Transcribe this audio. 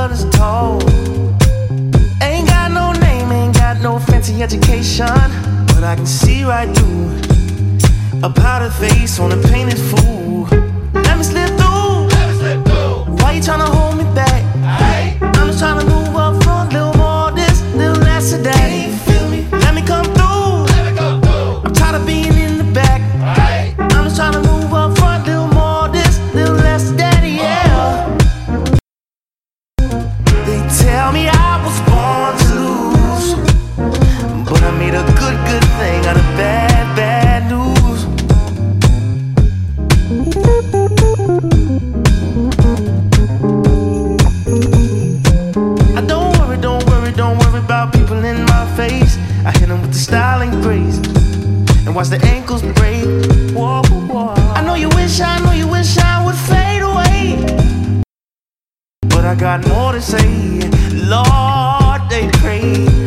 world is told. Ain't got no name, ain't got no fancy education, but I can see right through a powdered face on a painted fool. Let me slip through. Why you tryna hold me back? I'm just tryna move up front, little more this, little less of that. Let me come through. I'm tired of being in the back. I'm just tryna move up front, little more this, little less of that, yeah. They tell me I was born to lose, but I made a good thing out of bad news. I don't worry about people in my face. I hit them with the style and grace, and watch the ankles break. Whoa, whoa. I know you wish I would fade away, but I got more to say. Lord, they pray.